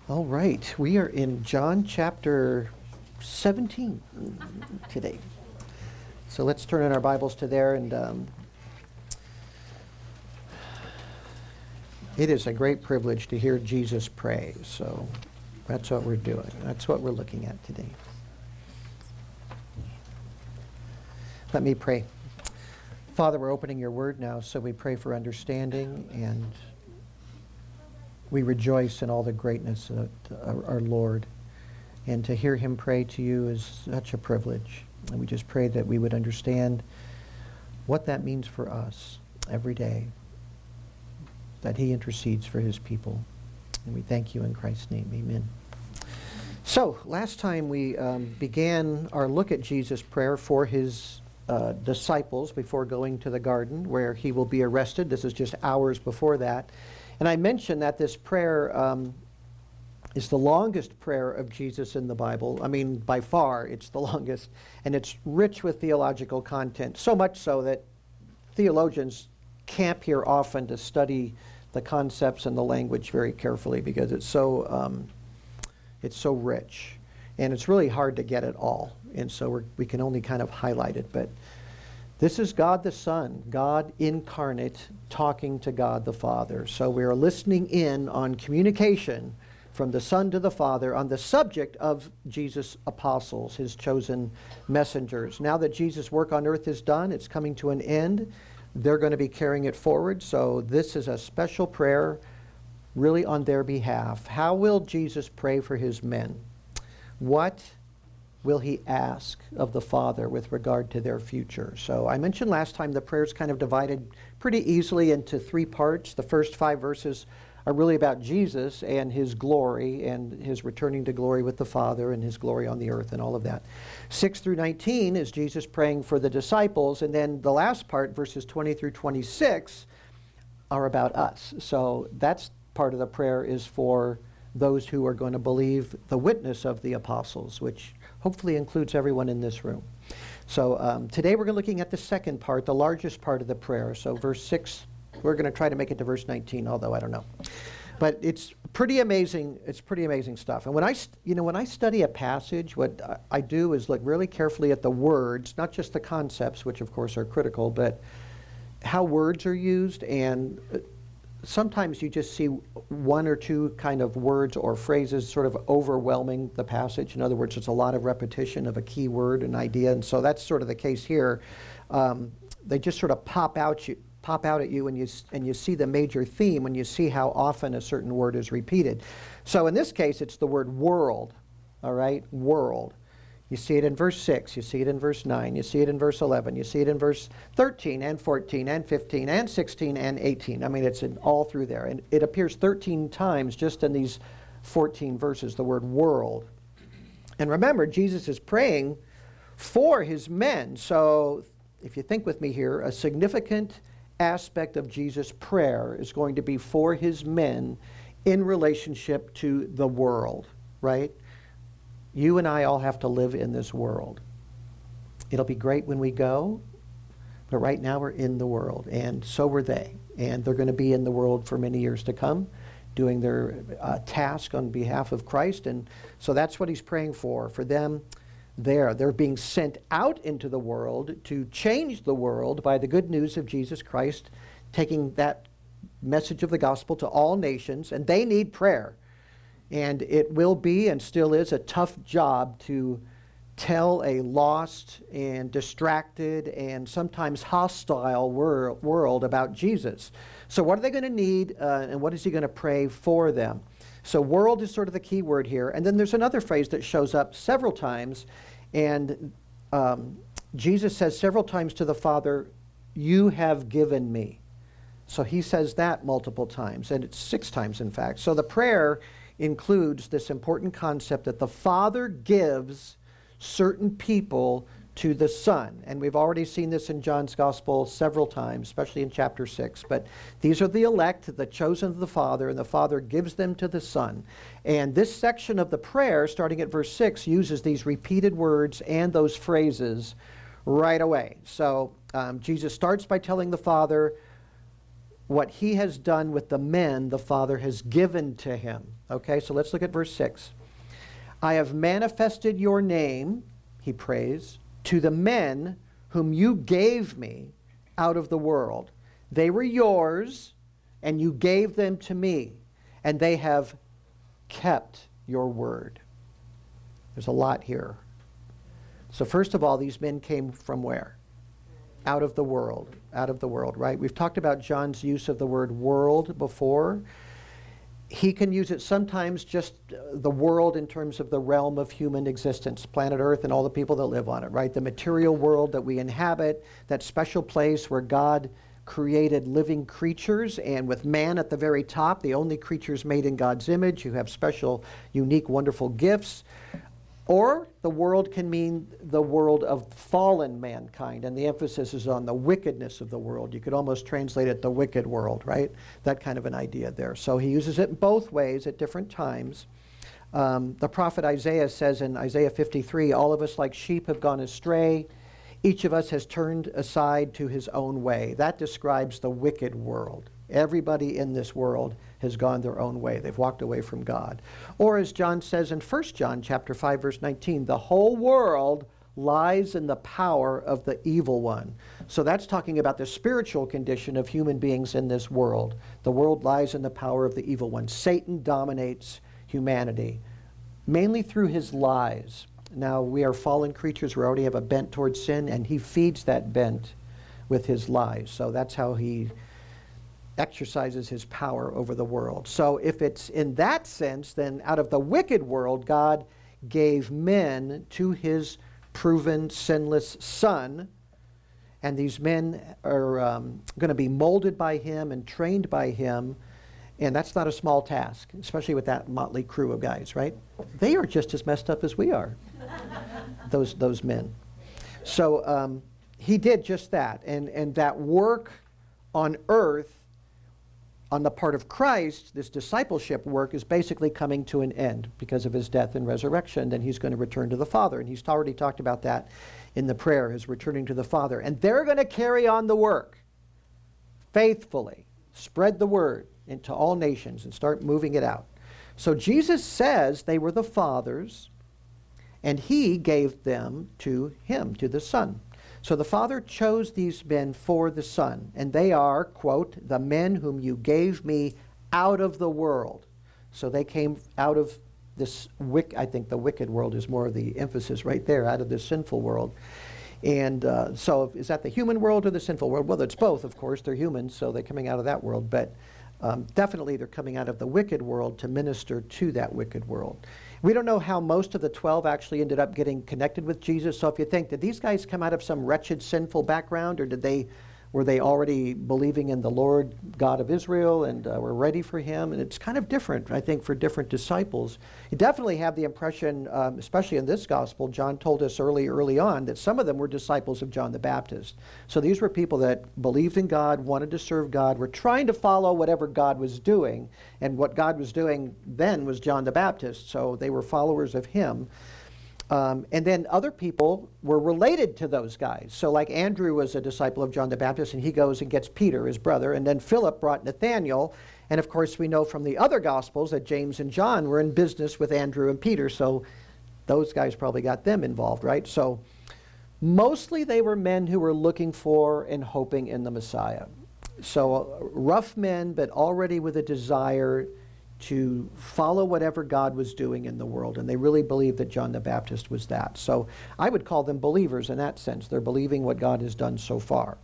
All right, we are in John chapter 17 today. So let's turn in our Bibles to there, and it is a great privilege to hear Jesus pray. So that's what we're doing. That's what we're looking at today. Let me pray. Father, we're opening your word now, so we pray for understanding, and we rejoice in all the greatness of our Lord. And to hear him pray to you is such a privilege. And we just pray that we would understand what that means for us every day, that he intercedes for his people. And we thank you in Christ's name. Amen. So, last time we began our look at Jesus' prayer for his disciples before going to the garden where he will be arrested. This is just hours before that. And I mentioned that this prayer is the longest prayer of Jesus in the Bible. I mean, by far, it's the longest. And it's rich with theological content, so much so that theologians camp here often to study the concepts and the language very carefully because it's so rich. And it's really hard to get it all. And so we can only kind of highlight it. But this is God the Son, God incarnate, talking to God the Father. So we are listening in on communication from the Son to the Father on the subject of Jesus' apostles, his chosen messengers. Now that Jesus' work on earth is done, it's coming to an end. They're going to be carrying it forward. So this is a special prayer really on their behalf. How will Jesus pray for his men? What will he ask of the Father with regard to their future? So I mentioned last time the prayer is kind of divided pretty easily into three parts. The first 5 verses are really about Jesus and his glory and his returning to glory with the Father and his glory on the earth and all of that. 6 through 19 is Jesus praying for the disciples, and then the last part, verses 20 through 26, are about us. So that's part of the prayer is for those who are going to believe the witness of the apostles, which hopefully includes everyone in this room. So today we're looking at the second part, the largest part of the prayer. So verse 6, we're going to try to make it to verse 19, although I don't know. But it's pretty amazing. It's pretty amazing stuff. And when I study a passage, what I do is look really carefully at the words, not just the concepts, which of course are critical, but how words are used. And sometimes you just see one or two kind of words or phrases sort of overwhelming the passage. In other words, it's a lot of repetition of a key word, an idea, and so that's sort of the case here. They just sort of pop out at you, and you see the major theme when you see how often a certain word is repeated. So in this case, it's the word world. All right, world. You see it in verse 6, you see it in verse 9, you see it in verse 11, you see it in verse 13 and 14 and 15 and 16 and 18. I mean, it's all through there. And it appears 13 times just in these 14 verses, the word world. And remember, Jesus is praying for his men. So if you think with me here, a significant aspect of Jesus' prayer is going to be for his men in relationship to the world, right? You and I all have to live in this world. It'll be great when we go, but right now we're in the world, and so were they. And they're going to be in the world for many years to come, doing their task on behalf of Christ. And so that's what he's praying for them there. They're being sent out into the world to change the world by the good news of Jesus Christ, taking that message of the gospel to all nations, and they need prayer. And it will be and still is a tough job to tell a lost and distracted and sometimes hostile world about Jesus. So what are they going to need, and what is he going to pray for them? So world is sort of the key word here. And then there's another phrase that shows up several times, and Jesus says several times to the Father, "You have given me." So he says that multiple times, and it's 6 times in fact. So the prayer includes this important concept that the Father gives certain people to the Son. And we've already seen this in John's Gospel several times, especially in chapter 6. But these are the elect, the chosen of the Father, and the Father gives them to the Son. And this section of the prayer, starting at verse 6, uses these repeated words and those phrases right away. So Jesus starts by telling the Father, what he has done with the men the Father has given to him. Okay, so let's look at verse 6. I have manifested your name, he prays, to the men whom you gave me out of the world. They were yours, and you gave them to me, and they have kept your word. There's a lot here. So first of all, these men came from where? Out of the world. Out of the world, right? We've talked about John's use of the word world before. He can use it sometimes just the world in terms of the realm of human existence, planet Earth and all the people that live on it, right? The material world that we inhabit, that special place where God created living creatures, and with man at the very top, the only creatures made in God's image who have special, unique, wonderful gifts. Or the world can mean the world of fallen mankind, and the emphasis is on the wickedness of the world. You could almost translate it the wicked world, right? That kind of an idea there. So he uses it in both ways at different times. The prophet Isaiah says in Isaiah 53, all of us like sheep have gone astray. Each of us has turned aside to his own way. That describes the wicked world. Everybody in this world has gone their own way. They've walked away from God. Or as John says in 1 John chapter 5, verse 19, the whole world lies in the power of the evil one. So that's talking about the spiritual condition of human beings in this world. The world lies in the power of the evil one. Satan dominates humanity, mainly through his lies. Now, we are fallen creatures. We already have a bent towards sin, and he feeds that bent with his lies. So that's how he exercises his power over the world. So if it's in that sense, then out of the wicked world, God gave men to his proven sinless Son, and these men are going to be molded by him and trained by him, and that's not a small task, especially with that motley crew of guys, right? They are just as messed up as we are, those men. So he did just that, and that work on earth on the part of Christ, this discipleship work is basically coming to an end because of his death and resurrection. Then he's going to return to the Father. And he's already talked about that in the prayer, his returning to the Father. And they're going to carry on the work faithfully, spread the word into all nations and start moving it out. So Jesus says they were the Father's, and he gave them to him, to the Son. So the Father chose these men for the Son, and they are, quote, the men whom you gave me out of the world. So they came out of this, I think the wicked world is more of the emphasis right there, out of this sinful world. And so is that the human world or the sinful world? Well, it's both, of course. They're humans, so they're coming out of that world. But definitely they're coming out of the wicked world to minister to that wicked world. We don't know how most of the 12 actually ended up getting connected with Jesus. So if you think, did these guys come out of some wretched, sinful background, or were they already believing in the Lord God of Israel and were ready for him? And it's kind of different, I think, for different disciples. You definitely have the impression, especially in this gospel, John told us early on, that some of them were disciples of John the Baptist. So these were people that believed in God, wanted to serve God, were trying to follow whatever God was doing. And what God was doing then was John the Baptist. So they were followers of him. And then other people were related to those guys. So like Andrew was a disciple of John the Baptist, and he goes and gets Peter, his brother. And then Philip brought Nathanael. And of course, we know from the other Gospels that James and John were in business with Andrew and Peter. So those guys probably got them involved, right? So mostly they were men who were looking for and hoping in the Messiah. So rough men, but already with a desire to follow whatever God was doing in the world. And they really believed that John the Baptist was that. So I would call them believers in that sense. They're believing what God has done so far.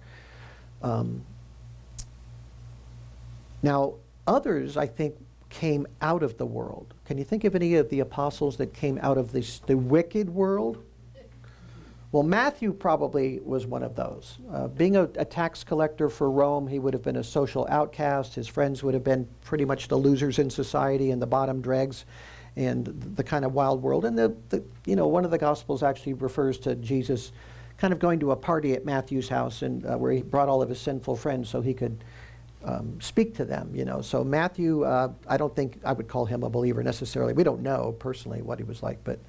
Now, others, I think, came out of the world. Can you think of any of the apostles that came out of the wicked world? Well, Matthew probably was one of those. Being a tax collector for Rome, he would have been a social outcast. His friends would have been pretty much the losers in society and the bottom dregs and the kind of wild world. And one of the Gospels actually refers to Jesus kind of going to a party at Matthew's house and where he brought all of his sinful friends so he could speak to them. So Matthew, I don't think I would call him a believer necessarily. We don't know personally what he was like, but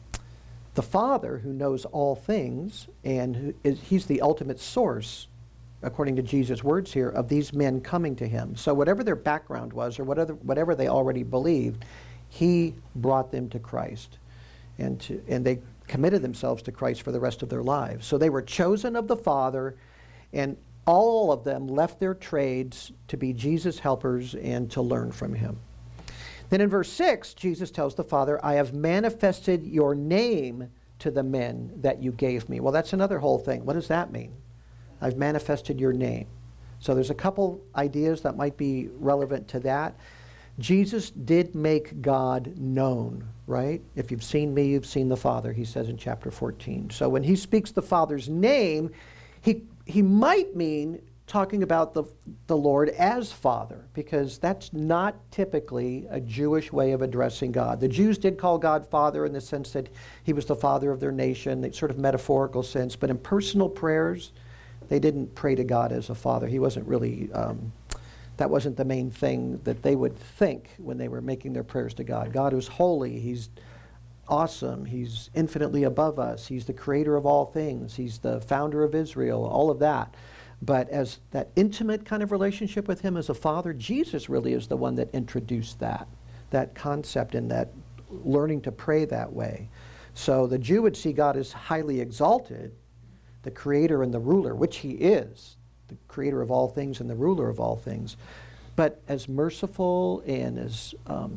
the Father, who knows all things, and he's the ultimate source according to Jesus' words here, of these men coming to him. So whatever their background was, or whatever they already believed, he brought them to Christ. And they committed themselves to Christ for the rest of their lives. So they were chosen of the Father, and all of them left their trades to be Jesus' helpers and to learn from him. Then in verse 6, Jesus tells the Father, I have manifested your name to the men that you gave me. Well, that's another whole thing. What does that mean? I've manifested your name. So there's a couple ideas that might be relevant to that. Jesus did make God known, right? If you've seen me, you've seen the Father, he says in chapter 14. So when he speaks the Father's name, he might mean talking about the Lord as Father, because that's not typically a Jewish way of addressing God. The Jews did call God Father in the sense that he was the father of their nation, a sort of metaphorical sense, but in personal prayers, they didn't pray to God as a father. He wasn't really, that wasn't the main thing that they would think when they were making their prayers to God. God is holy, he's awesome, he's infinitely above us, he's the creator of all things, he's the founder of Israel, all of that. But as that intimate kind of relationship with him as a father, Jesus really is the one that introduced that concept and that learning to pray that way. So the Jew would see God as highly exalted, the creator and the ruler, which he is, the creator of all things and the ruler of all things, but as merciful and as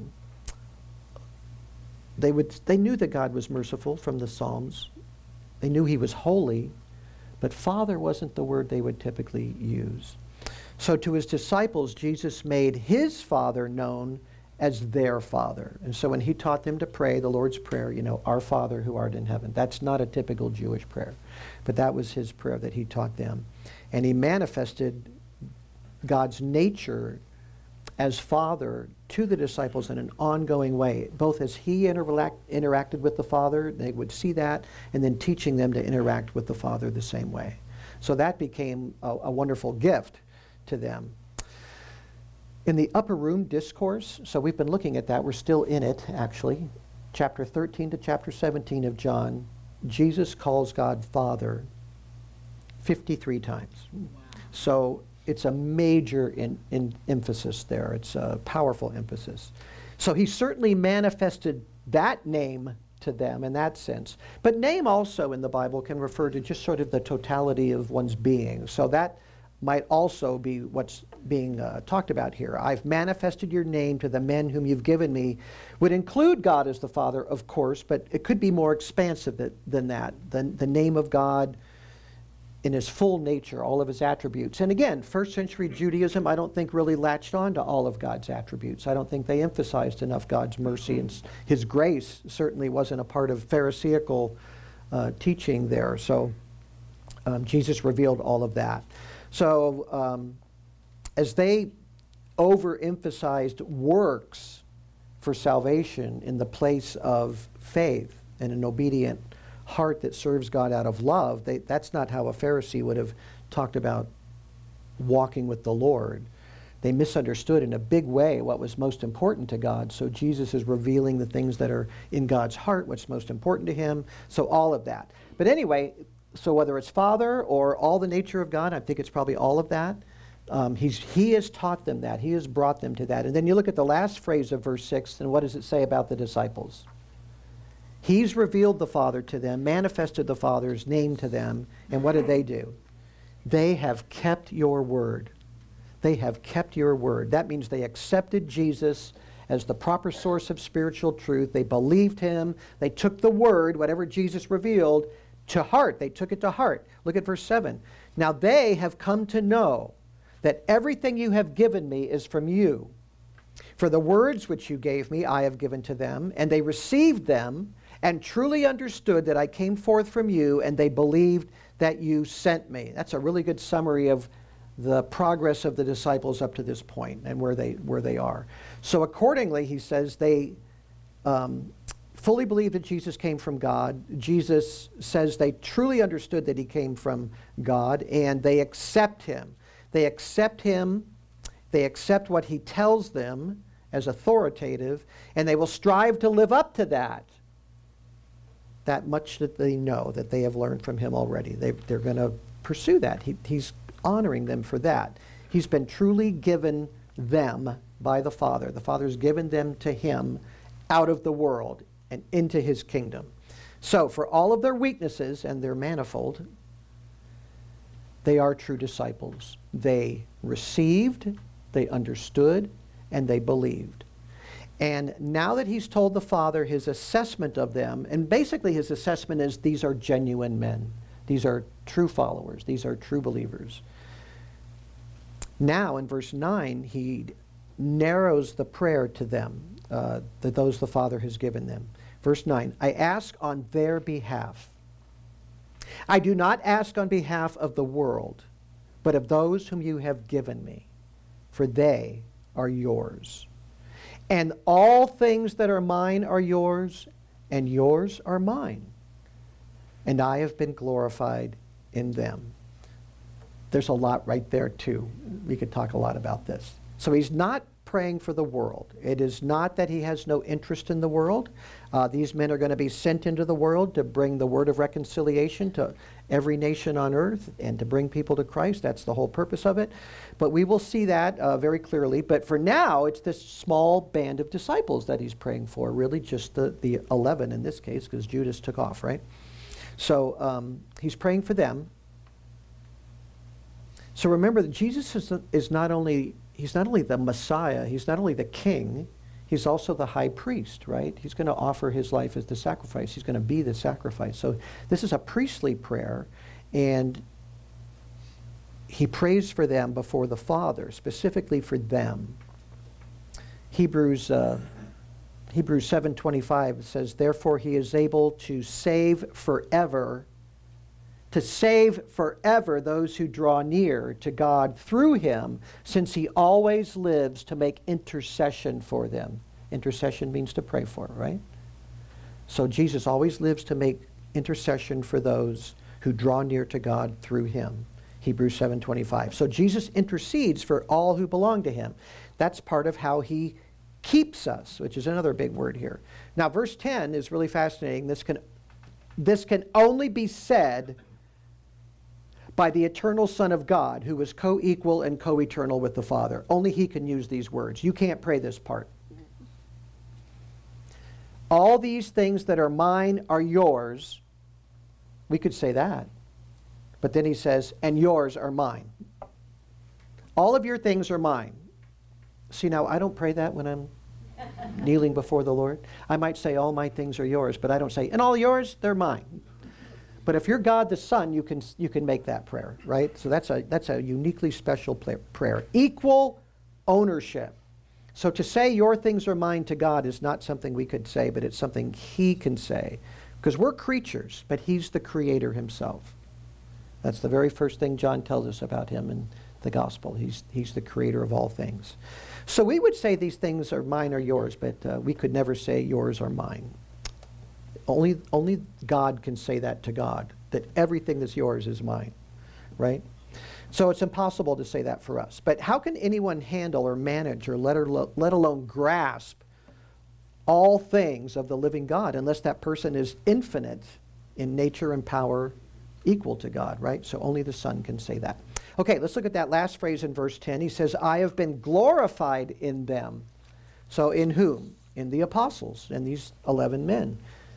they knew that God was merciful from the Psalms. They knew he was holy, but Father wasn't the word they would typically use. So to his disciples, Jesus made his Father known as their Father. And so when he taught them to pray the Lord's Prayer, our Father who art in heaven, that's not a typical Jewish prayer, but that was his prayer that he taught them. And he manifested God's nature as Father to the disciples in an ongoing way, both as he interacted with the Father, they would see that, and then teaching them to interact with the Father the same way. So that became a wonderful gift to them. In the upper room discourse, so we've been looking at that, we're still in it actually, chapter 13 to chapter 17 of John, Jesus calls God Father 53 times. Wow. So it's a major emphasis there. It's a powerful emphasis. So he certainly manifested that name to them in that sense. But name also in the Bible can refer to just sort of the totality of one's being. So that might also be what's being talked about here. I've manifested your name to the men whom you've given me would include God as the Father, of course, but it could be more expansive than that. The name of God in his full nature, all of his attributes. And again, first century Judaism, I don't think really latched on to all of God's attributes. I don't think they emphasized enough God's mercy, and his grace certainly wasn't a part of Pharisaical teaching there. So Jesus revealed all of that. So as they overemphasized works for salvation in the place of faith and an obedient heart that serves God out of love, that's not how a Pharisee would have talked about walking with the Lord. They misunderstood in a big way what was most important to God. So Jesus is revealing the things that are in God's heart, what's most important to him. So all of that. But anyway, so whether it's Father or all the nature of God, I think it's probably all of that. He has taught them that. He has brought them to that. And then you look at the last phrase of verse 6, and what does it say about the disciples? He's revealed the Father to them, manifested the Father's name to them, and what did they do? They have kept your word. They have kept your word. That means they accepted Jesus as the proper source of spiritual truth. They believed him. They took the word, whatever Jesus revealed, to heart. They took it to heart. Look at verse 7. Now they have come to know that everything you have given me is from you. For the words which you gave me I have given to them, and they received them, and truly understood that I came forth from you, and they believed that you sent me. That's a really good summary of the progress of the disciples up to this point and where they are. So accordingly, he says, they fully believe that Jesus came from God. Jesus says they truly understood that he came from God, and they accept him. They accept him. They accept what he tells them as authoritative, and they will strive to live up to that much that they know, that they have learned from him already. They're going to pursue that. He's honoring them for that. He's been truly given them by the Father. The Father's given them to him out of the world and into his kingdom. So for all of their weaknesses, and they're manifold, they are true disciples. They received, they understood, and they believed. And now that he's told the Father his assessment of them, and basically his assessment is these are genuine men. These are true followers. These are true believers. Now in verse 9, he narrows the prayer to them, those the Father has given them. Verse 9, I ask on their behalf. I do not ask on behalf of the world, but of those whom you have given me, for they are yours. And all things that are mine are yours, and yours are mine. And I have been glorified in them. There's a lot right there, too. We could talk a lot about this. So he's not praying for the world. It is not that he has no interest in the world. These men are going to be sent into the world to bring the word of reconciliation to every nation on earth and to bring people to Christ. That's the whole purpose of it. But we will see that very clearly. But for now, it's this small band of disciples that he's praying for, really just the 11 in this case, because Judas took off, right? So he's praying for them. So remember that Jesus is not only the Messiah, he's not only the king, he's also the high priest, right? He's going to offer his life as the sacrifice. He's going to be the sacrifice. So this is a priestly prayer, and he prays for them before the Father, specifically for them. Hebrews 7:25 says, therefore he is able to save forever those who draw near to God through him, since he always lives to make intercession for them. Intercession means to pray for, right? So Jesus always lives to make intercession for those who draw near to God through him. Hebrews 7:25. So Jesus intercedes for all who belong to him. That's part of how he keeps us, which is another big word here. Now, verse 10 is really fascinating. This can only be said by the eternal Son of God, who is co-equal and co-eternal with the Father. Only he can use these words. You can't pray this part. All these things that are mine are yours. We could say that. But then he says, and yours are mine. All of your things are mine. See, now, I don't pray that when I'm kneeling before the Lord. I might say, all my things are yours, but I don't say, and all yours, they're mine. But if you're God the Son, you can make that prayer, right? So that's a uniquely special prayer. Equal ownership. So to say your things are mine to God is not something we could say, but it's something he can say. Because we're creatures, but he's the creator himself. That's the very first thing John tells us about him in the gospel. He's the creator of all things. So we would say these things are mine or yours, but we could never say yours are mine. Only God can say that to God, that everything that's yours is mine, right? So it's impossible to say that for us. But how can anyone handle or manage or let alone grasp all things of the living God unless that person is infinite in nature and power, equal to God, right? So only the Son can say that. Okay, let's look at that last phrase in verse 10. He says, I have been glorified in them. So in whom? In the apostles, in these 11 men.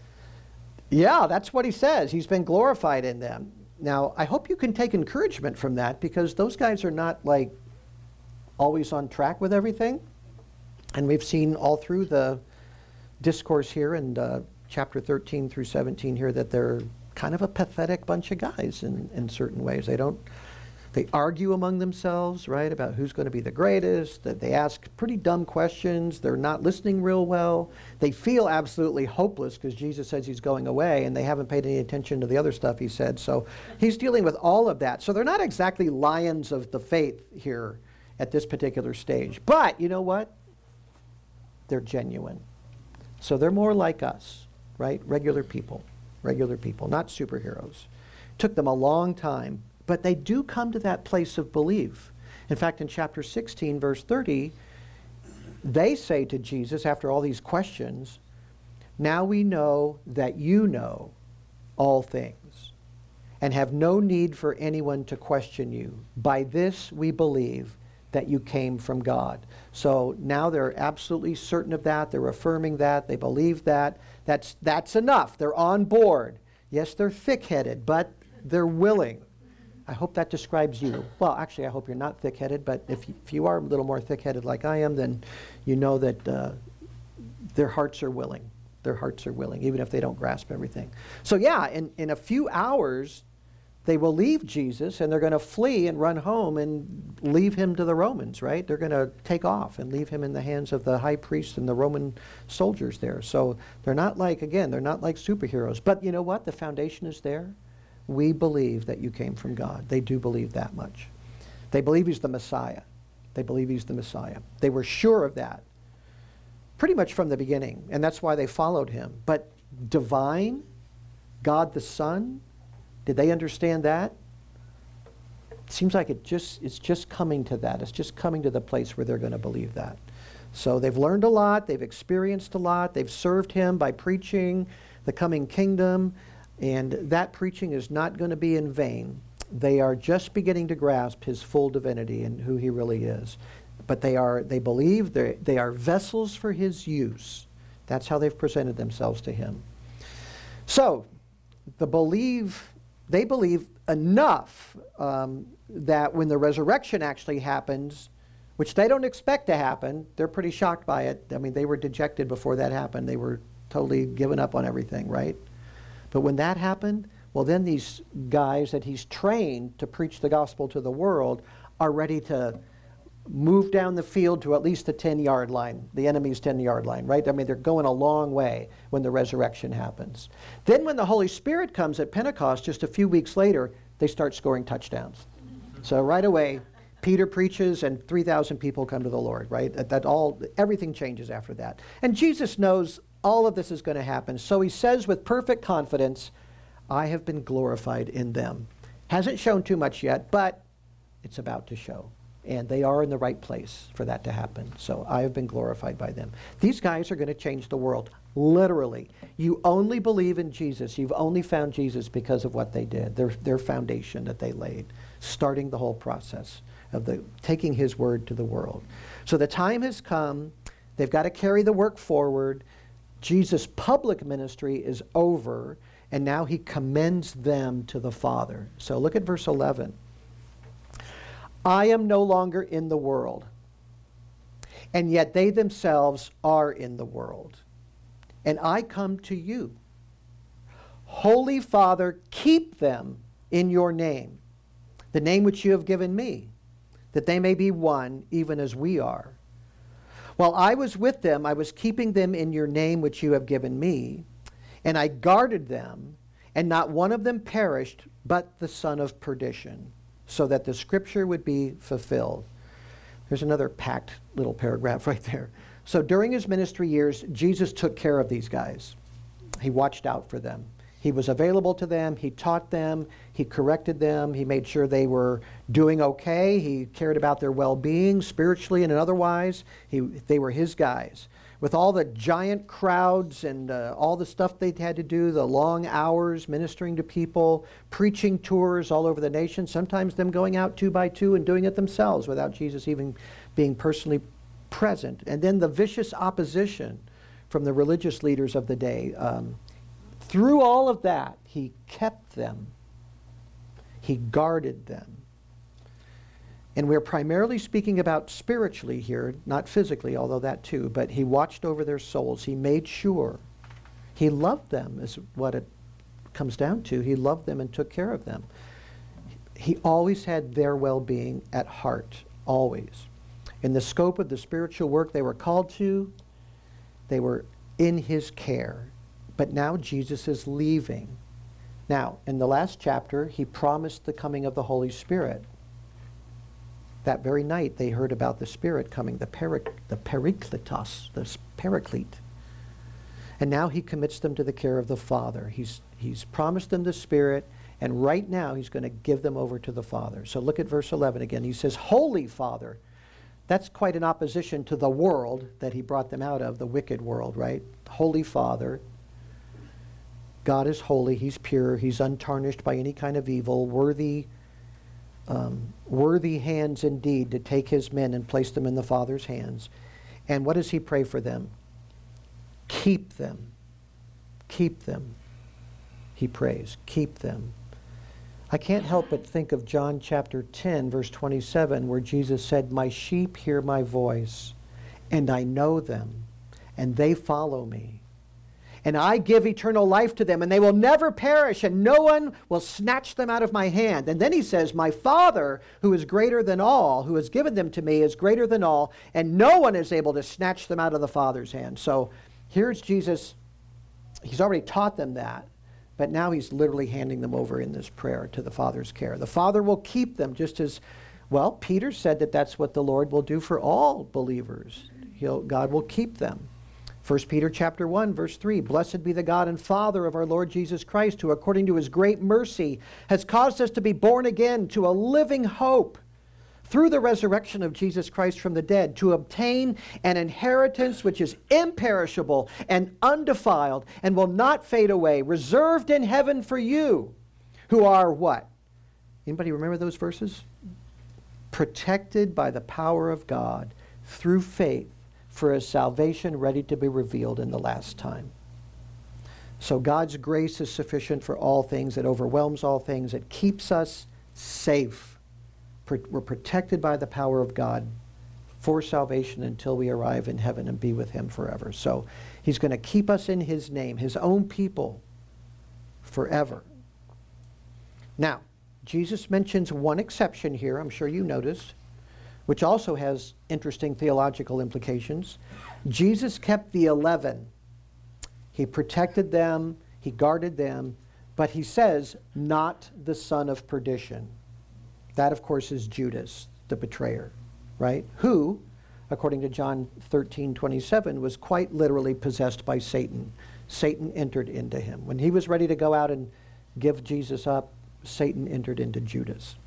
Yeah, that's what he says. He's been glorified in them. Now, I hope you can take encouragement from that, because those guys are not like always on track with everything. And we've seen all through the discourse here in chapter 13 through 17 here that they're kind of a pathetic bunch of guys in certain ways. They argue among themselves, right, about who's going to be the greatest. That they ask pretty dumb questions. They're not listening real well. They feel absolutely hopeless because Jesus says he's going away, and they haven't paid any attention to the other stuff he said. So he's dealing with all of that. So they're not exactly lions of the faith here at this particular stage. But you know what? They're genuine. So they're more like us, right? Regular people, not superheroes. Took them a long time. But they do come to that place of belief. In fact, in chapter 16, verse 30, they say to Jesus, after all these questions, now we know that you know all things, and have no need for anyone to question you. By this we believe that you came from God. So now they're absolutely certain of that. They're affirming that. They believe that. That's enough. They're on board. Yes, they're thick-headed, but they're willing. I hope that describes you. Well, actually, I hope you're not thick-headed, but if you are a little more thick-headed like I am, then you know that their hearts are willing. Their hearts are willing, even if they don't grasp everything. So yeah, in a few hours, they will leave Jesus, and they're going to flee and run home and leave him to the Romans, right? They're going to take off and leave him in the hands of the high priest and the Roman soldiers there. So they're not like superheroes. But you know what? The foundation is there. We believe that you came from God. They do believe that much. They believe he's the Messiah. They believe he's the Messiah. They were sure of that pretty much from the beginning, and that's why they followed him. But divine, God the Son, did they understand that? It seems like it's just coming to that. It's just coming to the place where they're going to believe that. So they've learned a lot. They've experienced a lot. They've served him by preaching the coming kingdom. And that preaching is not going to be in vain. They are just beginning to grasp his full divinity and who he really is. But they believe they are vessels for his use. That's how they've presented themselves to him. So they believe enough that when the resurrection actually happens, which they don't expect to happen, they're pretty shocked by it. I mean, they were dejected before that happened. They were totally given up on everything, right? But when that happened, well, then these guys that he's trained to preach the gospel to the world are ready to move down the field to at least the 10-yard line, the enemy's 10-yard line, right? I mean, they're going a long way when the resurrection happens. Then when the Holy Spirit comes at Pentecost, just a few weeks later, they start scoring touchdowns. So right away, Peter preaches and 3,000 people come to the Lord, right? Everything changes after that. And Jesus knows all of this is going to happen. So he says with perfect confidence, I have been glorified in them. Hasn't shown too much yet, but it's about to show. And they are in the right place for that to happen. So I have been glorified by them. These guys are going to change the world, literally. You only believe in Jesus. You've only found Jesus because of what they did, their foundation that they laid, starting the whole process of taking his word to the world. So the time has come. They've got to carry the work forward. Jesus' public ministry is over, and now he commends them to the Father. So look at verse 11. I am no longer in the world, and yet they themselves are in the world. And I come to you. Holy Father, keep them in your name, the name which you have given me, that they may be one, even as we are. While I was with them, I was keeping them in your name which you have given me, and I guarded them, and not one of them perished, but the son of perdition, so that the scripture would be fulfilled. There's another packed little paragraph right there. So during his ministry years, Jesus took care of these guys. He watched out for them. He was available to them. He taught them. He corrected them. He made sure they were doing okay. He cared about their well-being spiritually and otherwise. They were his guys. With all the giant crowds and all the stuff they had to do, the long hours ministering to people, preaching tours all over the nation, sometimes them going out 2 by 2 and doing it themselves without Jesus even being personally present. And then the vicious opposition from the religious leaders of the day. Through all of that, he kept them. He guarded them. And we're primarily speaking about spiritually here, not physically, although that too, but he watched over their souls. He made sure. He loved them is what it comes down to. He loved them and took care of them. He always had their well-being at heart, always. In the scope of the spiritual work they were called to, they were in his care. But now Jesus is leaving. Now, in the last chapter, he promised the coming of the Holy Spirit. That very night, they heard about the Spirit coming, the Parakletos, the Paraclete. And now he commits them to the care of the Father. He's promised them the Spirit, and right now he's going to give them over to the Father. So look at verse 11 again. He says, Holy Father. That's quite an opposition to the world that he brought them out of, the wicked world, right? Holy Father, God is holy, he's pure, he's untarnished by any kind of evil, worthy hands indeed to take his men and place them in the Father's hands. And what does he pray for them? Keep them. Keep them. He prays, keep them. I can't help but think of John chapter 10, verse 27, where Jesus said, "My sheep hear my voice, and I know them, and they follow me. And I give eternal life to them, and they will never perish, and no one will snatch them out of my hand." And then he says, "My Father, who is greater than all, who has given them to me, is greater than all, and no one is able to snatch them out of the Father's hand." So here's Jesus. He's already taught them that, but now he's literally handing them over in this prayer to the Father's care. The Father will keep them, just as, well, Peter said that that's what the Lord will do for all believers. God will keep them. 1 Peter chapter 1, verse 3, "Blessed be the God and Father of our Lord Jesus Christ, who according to his great mercy has caused us to be born again to a living hope through the resurrection of Jesus Christ from the dead, to obtain an inheritance which is imperishable and undefiled and will not fade away, reserved in heaven for you, who are" what? Anybody remember those verses? "Protected by the power of God through faith for a salvation ready to be revealed in the last time." So God's grace is sufficient for all things. It overwhelms all things. It keeps us safe. We're protected by the power of God for salvation until we arrive in heaven and be with him forever. So he's going to keep us in his name, his own people, forever. Now, Jesus mentions one exception here, I'm sure you noticed, which also has interesting theological implications. Jesus kept the 11. He protected them, he guarded them, but he says, not the son of perdition. That, of course, is Judas, the betrayer, right? Who, according to John 13:27, was quite literally possessed by Satan. Satan entered into him. When he was ready to go out and give Jesus up, Satan entered into Judas.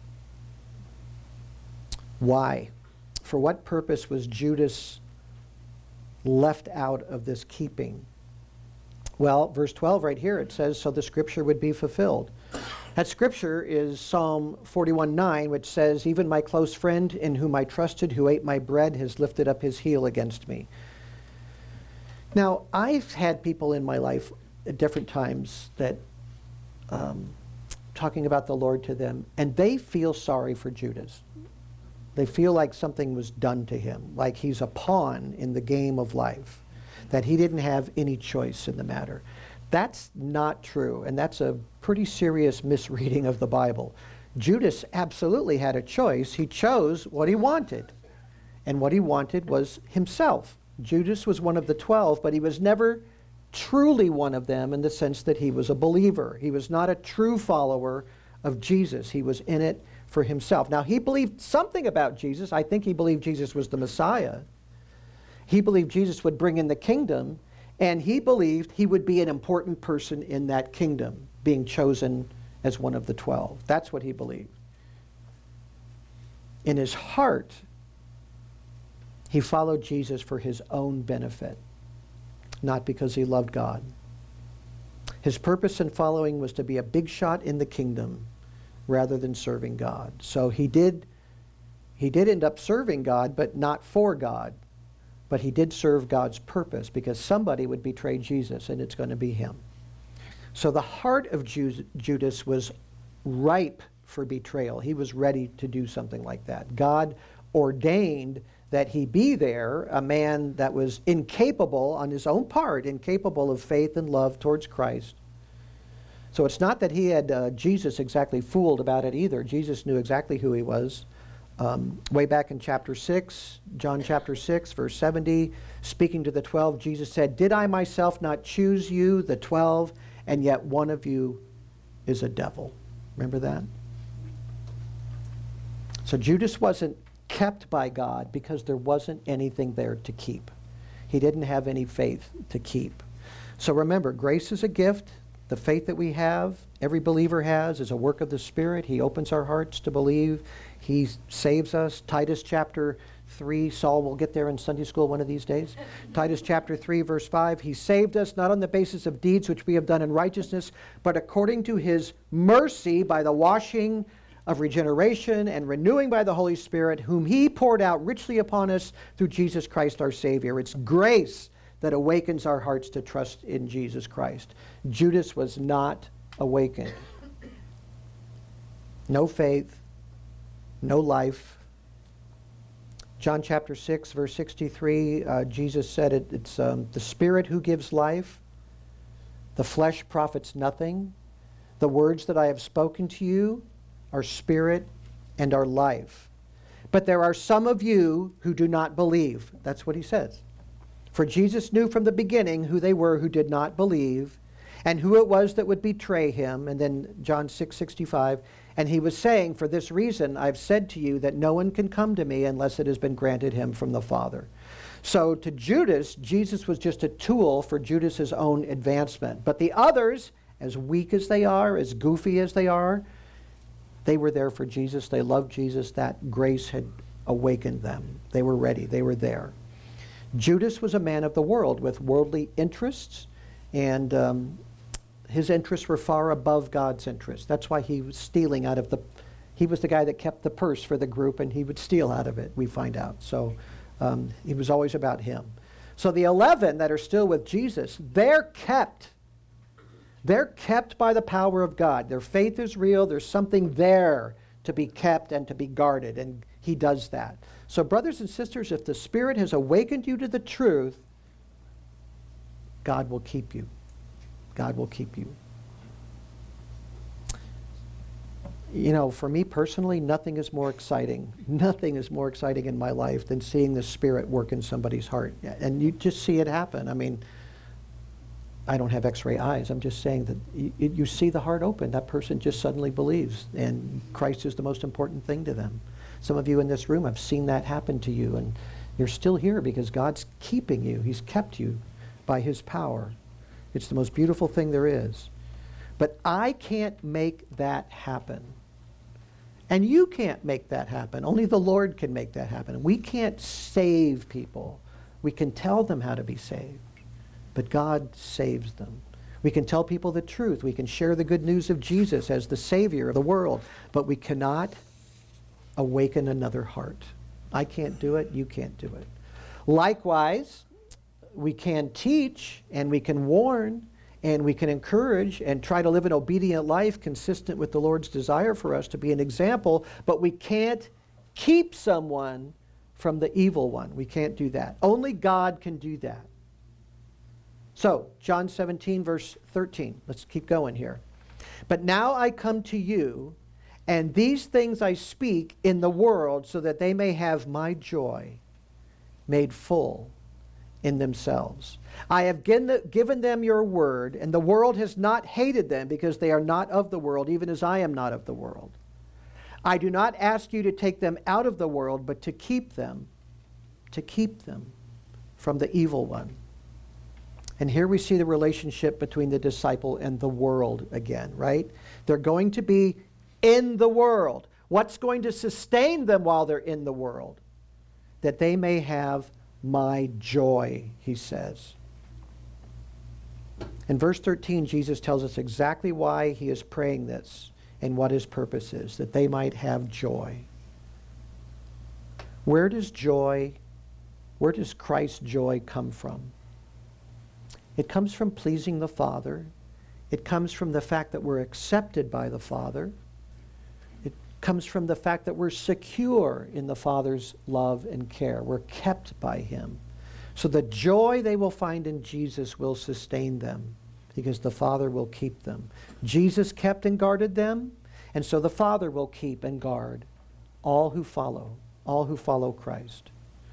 Why? For what purpose was Judas left out of this keeping? Well, verse 12 right here, it says, so the scripture would be fulfilled. That scripture is Psalm 41:9, which says, even my close friend in whom I trusted, who ate my bread, has lifted up his heel against me. Now, I've had people in my life at different times that talking about the Lord to them, and they feel sorry for Judas. They feel like something was done to him, like he's a pawn in the game of life, that he didn't have any choice in the matter. That's not true, and that's a pretty serious misreading of the Bible. Judas absolutely had a choice. He chose what he wanted, and what he wanted was himself. Judas was one of the 12, but he was never truly one of them in the sense that he was a believer. He was not a true follower of Jesus. He was in it for himself. Now, he believed something about Jesus. I think he believed Jesus was the Messiah. He believed Jesus would bring in the kingdom, and he believed he would be an important person in that kingdom, being chosen as one of the 12. That's what he believed. In his heart, he followed Jesus for his own benefit, not because he loved God. His purpose in following was to be a big shot in the kingdom rather than serving God. So he did end up serving God, but not for God. But he did serve God's purpose because somebody would betray Jesus, and it's going to be him. So the heart of Judas was ripe for betrayal. He was ready to do something like that. God ordained that he be there, a man that was incapable on his own part, incapable of faith and love towards Christ. So it's not that he had Jesus exactly fooled about it either. Jesus knew exactly who he was. Way back in chapter 6, John chapter 6, verse 70, speaking to the 12, Jesus said, did I myself not choose you, the 12, and yet one of you is a devil? Remember that? So Judas wasn't kept by God because there wasn't anything there to keep. He didn't have any faith to keep. So remember, grace is a gift. The faith that we have, every believer has, is a work of the Spirit. He opens our hearts to believe. He saves us. Titus chapter 3, Saul will get there in Sunday school one of these days. Titus chapter 3, verse 5, he saved us not on the basis of deeds which we have done in righteousness, but according to his mercy by the washing of regeneration and renewing by the Holy Spirit, whom he poured out richly upon us through Jesus Christ our Savior. It's grace that awakens our hearts to trust in Jesus Christ. Judas was not awakened. No faith, no life. John chapter 6, verse 63, Jesus said it's the Spirit who gives life. The flesh profits nothing. The words that I have spoken to you are spirit and are life. But there are some of you who do not believe. That's what he says. For Jesus knew from the beginning who they were who did not believe and who it was that would betray him. And then John 6:65, and he was saying, for this reason I've said to you that no one can come to me unless it has been granted him from the Father. So to Judas, Jesus was just a tool for Judas's own advancement. But the others, as weak as they are, as goofy as they are, they were there for Jesus. They loved Jesus. That grace had awakened them. They were ready. They were there. Judas was a man of the world with worldly interests, and his interests were far above God's interests. That's why he was stealing out of he was the guy that kept the purse for the group, and he would steal out of it, we find out. So he was always about him. So the 11 that are still with Jesus, they're kept. They're kept by the power of God. Their faith is real. There's something there to be kept and to be guarded, and he does that. So brothers and sisters, if the Spirit has awakened you to the truth, God will keep you. God will keep you. You know, for me personally, nothing is more exciting. Nothing is more exciting in my life than seeing the Spirit work in somebody's heart. And you just see it happen. I mean, I don't have x-ray eyes. I'm just saying that you see the heart open. That person just suddenly believes, and Christ is the most important thing to them. Some of you in this room have seen that happen to you, and you're still here because God's keeping you. He's kept you by his power. It's the most beautiful thing there is. But I can't make that happen. And you can't make that happen. Only the Lord can make that happen. We can't save people. We can tell them how to be saved, but God saves them. We can tell people the truth. We can share the good news of Jesus as the Savior of the world, but we cannot awaken another heart. I can't do it. You can't do it. Likewise, we can teach and we can warn and we can encourage and try to live an obedient life consistent with the Lord's desire for us to be an example, but we can't keep someone from the evil one. We can't do that. Only God can do that. So, John 17, verse 13. Let's keep going here. But now I come to you, and these things I speak in the world so that they may have my joy made full in themselves. I have given them your word, and the world has not hated them because they are not of the world, even as I am not of the world. I do not ask you to take them out of the world, but to keep them from the evil one. And here we see the relationship between the disciple and the world again, right? They're going to be in the world. What's going to sustain them while they're in the world? That they may have my joy, he says. In verse 13, Jesus tells us exactly why he is praying this and what his purpose is, that they might have joy. Where does Christ's joy come from? It comes from pleasing the Father. It comes from the fact that we're accepted by the Father. It comes from the fact that we're secure in the Father's love and care. We're kept by him. So the joy they will find in Jesus will sustain them because the Father will keep them. Jesus kept and guarded them, and so the Father will keep and guard all who follow Christ.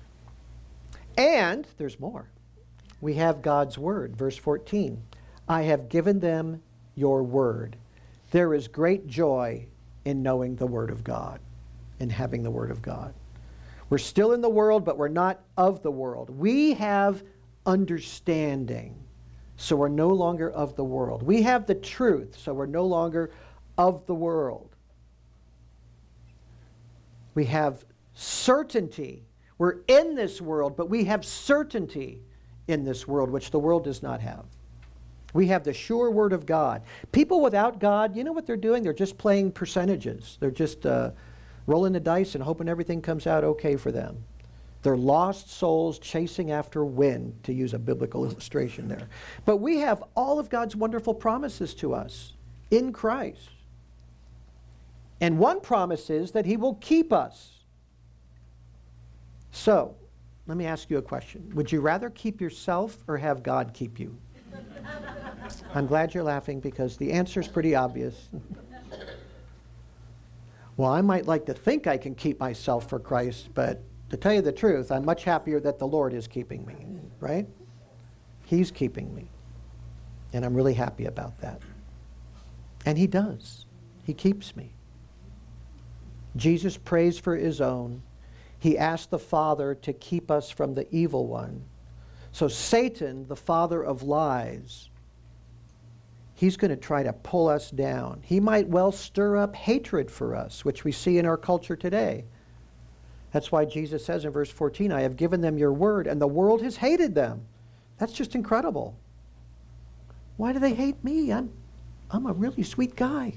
And there's more. We have God's word. Verse 14, I have given them your word. There is great joy in knowing the word of God, in having the word of God. We're still in the world, but we're not of the world. We have understanding, so we're no longer of the world. We have the truth, so we're no longer of the world. We have certainty. We're in this world, but we have certainty in this world, which the world does not have. We have the sure word of God. People without God, you know what they're doing? They're just playing percentages. They're just rolling the dice and hoping everything comes out okay for them. They're lost souls chasing after wind, to use a biblical illustration there. But we have all of God's wonderful promises to us in Christ. And one promise is that he will keep us. So, let me ask you a question. Would you rather keep yourself or have God keep you? I'm glad you're laughing because the answer is pretty obvious. Well, I might like to think I can keep myself for Christ, but to tell you the truth, I'm much happier that the Lord is keeping me, right? He's keeping me. And I'm really happy about that. And he does. He keeps me. Jesus prays for his own. He asked the Father to keep us from the evil one. So Satan, the father of lies, he's going to try to pull us down. He might well stir up hatred for us, which we see in our culture today. That's why Jesus says in verse 14, I have given them your word, and the world has hated them. That's just incredible. Why do they hate me? I'm a really sweet guy.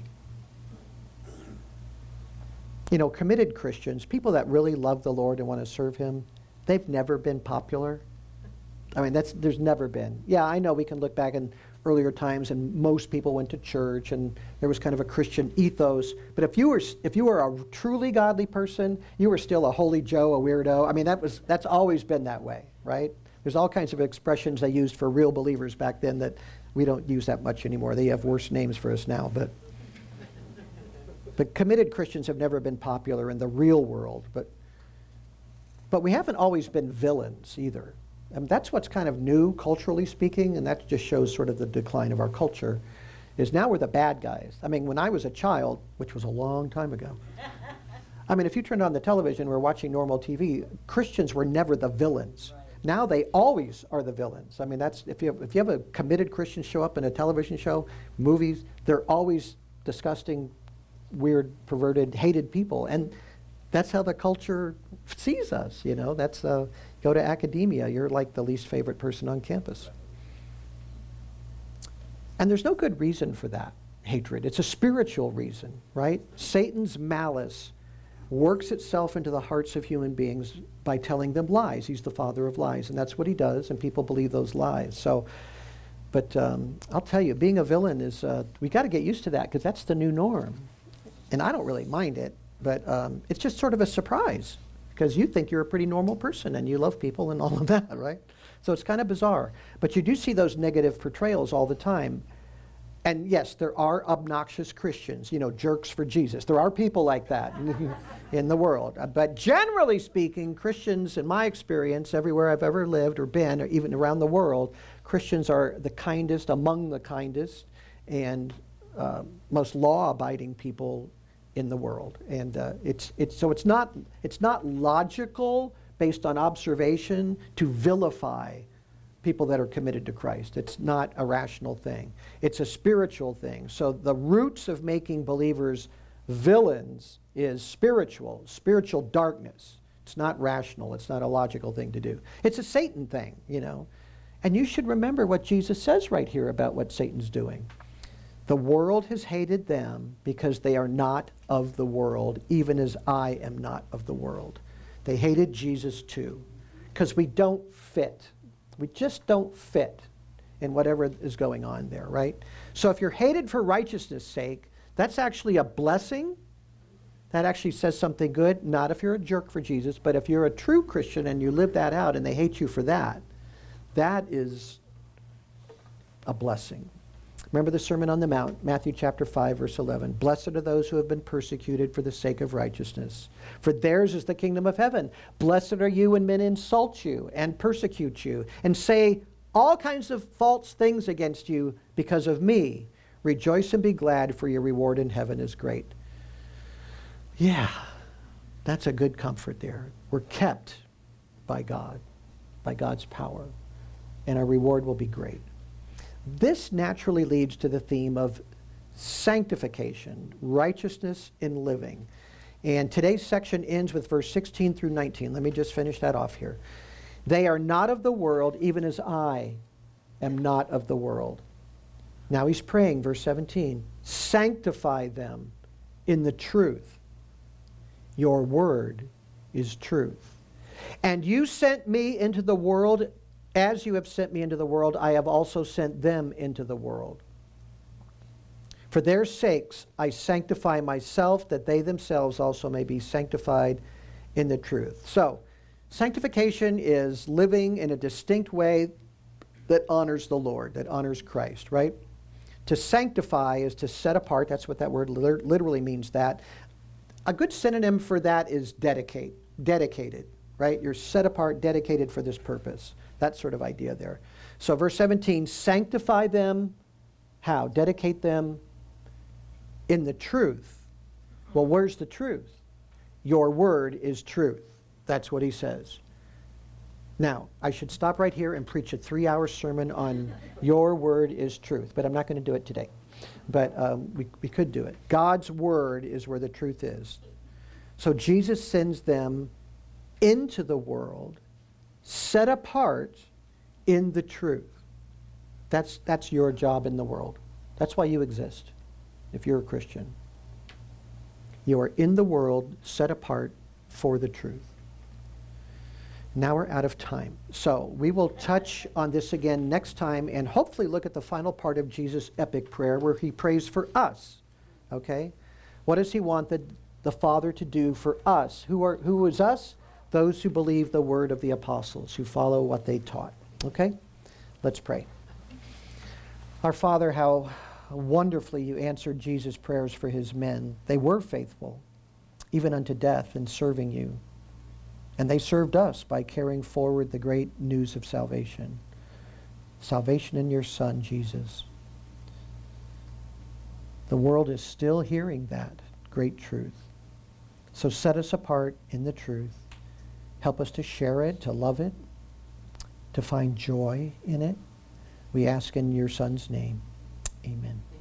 You know, committed Christians, people that really love the Lord and want to serve him, they've never been popular. I mean, there's never been. Yeah, I know we can look back in earlier times and most people went to church and there was kind of a Christian ethos. But if you were a truly godly person, you were still a holy Joe, a weirdo. I mean, that's always been that way, right? There's all kinds of expressions they used for real believers back then that we don't use that much anymore. They have worse names for us now, but committed Christians have never been popular in the real world. But we haven't always been villains either. And that's what's kind of new, culturally speaking, and that just shows sort of the decline of our culture, is now we're the bad guys. I mean, when I was a child, which was a long time ago, I mean, if you turned on the television, we're watching normal TV, Christians were never the villains. Right. Now they always are the villains. I mean, that's if you have a committed Christian show up in a television show, movies, they're always disgusting, weird, perverted, hated people. And that's how the culture sees us, you know. That's go to academia, you're like the least favorite person on campus. And there's no good reason for that hatred. It's a spiritual reason, right? Satan's malice works itself into the hearts of human beings by telling them lies. He's the father of lies, and that's what he does, and people believe those lies. So, but I'll tell you, being a villain is, we got to get used to that because that's the new norm. And I don't really mind it, but it's just sort of a surprise because you think you're a pretty normal person and you love people and all of that, right? So it's kind of bizarre. But you do see those negative portrayals all the time. And yes, there are obnoxious Christians, you know, jerks for Jesus. There are people like that in the world. But generally speaking, Christians, in my experience, everywhere I've ever lived or been, or even around the world, Christians are the kindest, among the kindest, and most law-abiding people in the world. And it's not logical based on observation to vilify people that are committed to Christ. It's not a rational thing. It's a spiritual thing. So the roots of making believers villains is spiritual darkness. It's not rational. It's not a logical thing to do. It's a Satan thing, you know. And you should remember what Jesus says right here about what Satan's doing. The world has hated them because they are not of the world, even as I am not of the world. They hated Jesus too, because we don't fit. We just don't fit in whatever is going on there, right? So if you're hated for righteousness' sake, that's actually a blessing. That actually says something good, not if you're a jerk for Jesus, but if you're a true Christian and you live that out and they hate you for that, that is a blessing. Remember the Sermon on the Mount, Matthew chapter 5, verse 11. Blessed are those who have been persecuted for the sake of righteousness, for theirs is the kingdom of heaven. Blessed are you when men insult you and persecute you and say all kinds of false things against you because of me. Rejoice and be glad, for your reward in heaven is great. Yeah, that's a good comfort there. We're kept by God, by God's power, and our reward will be great. This naturally leads to the theme of sanctification, righteousness in living. And today's section ends with verse 16 through 19. Let me just finish that off here. They are not of the world, even as I am not of the world. Now he's praying, verse 17, sanctify them in the truth. Your word is truth. And you sent me into the world, as you have sent me into the world, I have also sent them into the world. For their sakes I sanctify myself, that they themselves also may be sanctified in the truth. So, sanctification is living in a distinct way that honors the Lord, that honors Christ, right? To sanctify is to set apart. That's what that word literally means, that. A good synonym for that is dedicate, dedicated, right? You're set apart, dedicated for this purpose. That sort of idea there. So verse 17, sanctify them. How? Dedicate them in the truth. Well, where's the truth? Your word is truth. That's what he says. Now, I should stop right here and preach a 3-hour sermon on your word is truth, but I'm not going to do it today. But we could do it. God's word is where the truth is. So Jesus sends them into the world, set apart in the truth. That's your job in the world. That's why you exist, if you're a Christian. You are in the world, set apart for the truth. Now we're out of time. So we will touch on this again next time and hopefully look at the final part of Jesus' epic prayer where he prays for us. Okay? What does he want the Father to do for us? Who is us? Those who believe the word of the apostles, who follow what they taught. Okay? Let's pray. Our Father, how wonderfully you answered Jesus' prayers for his men. They were faithful, even unto death, in serving you. And they served us by carrying forward the great news of salvation. Salvation in your Son, Jesus. The world is still hearing that great truth. So set us apart in the truth. Help us to share it, to love it, to find joy in it. We ask in your Son's name. Amen.